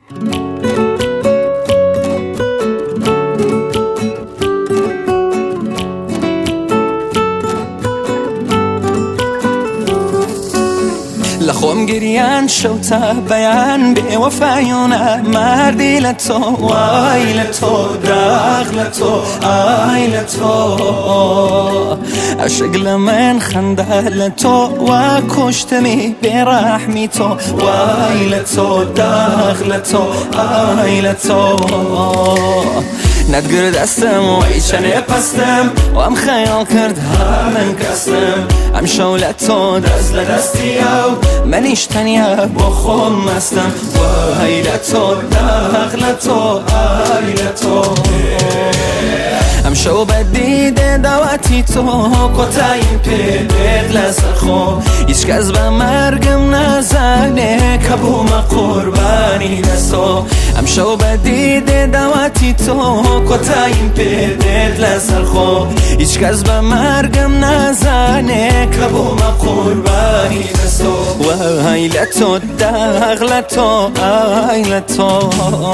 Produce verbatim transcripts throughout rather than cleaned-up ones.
لخوم گریان شوتا بیان به وفایونه مردی لتو وای لتو داغ لتو آی لتو عشق لمن خنده لتو و کشتمی برحمی تو وای لتو داغ لتو آی لتو ندگر دستم و ایچنه پستم و ام خیال کرد هرن کستم ام شولتو دست لدستی او منیش تنیا با خون مستم وای لتو داغ لتو آی لتو ام شو بدیده دواتی تو کتایم پیدت لسر خو هیچ کس به مرگم نزنه که بوم قربانی دستو ام شو بدیده دواتی تو کتایم پیدت لسر خو هیچ کس به مرگم نزنه که بوم قربانی دستو وای لتو داغ لتو آی لتو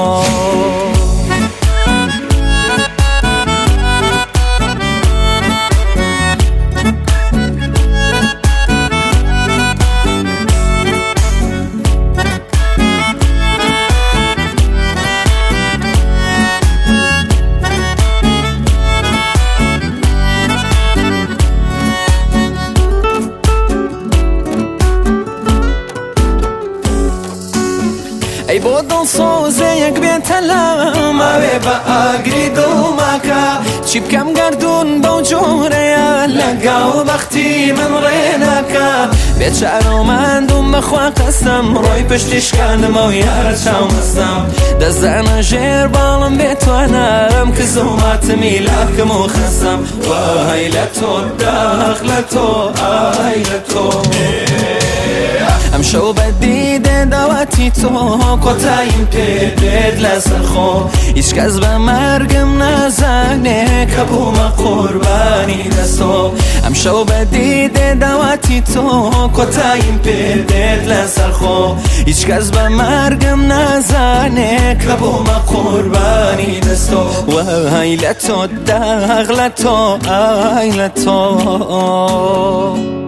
ای با دل سوزه یک بیت لام اوه با آگری دوماکا چی بکم گردون با جوره لگاو بختی من ریناکا بیچارو من دوم بخوا قستم روی پشتش کندم و یار چاو مستم دزدن جیر بالم بیتوانم که زومات میلاکم و خستم وای لتو داغ لتو آی لتو ام شو بدیده دواتی تو کتایم پیدت لسر خو هیچ کس به مرگم نزنه که بوم قربانی دستو ام شو بدیده دواتی تو کتایم پیدت لسر خو هیچ کس به مرگم نزنه که بوم قربانی دستو وای لتو داغ لتو آی لتو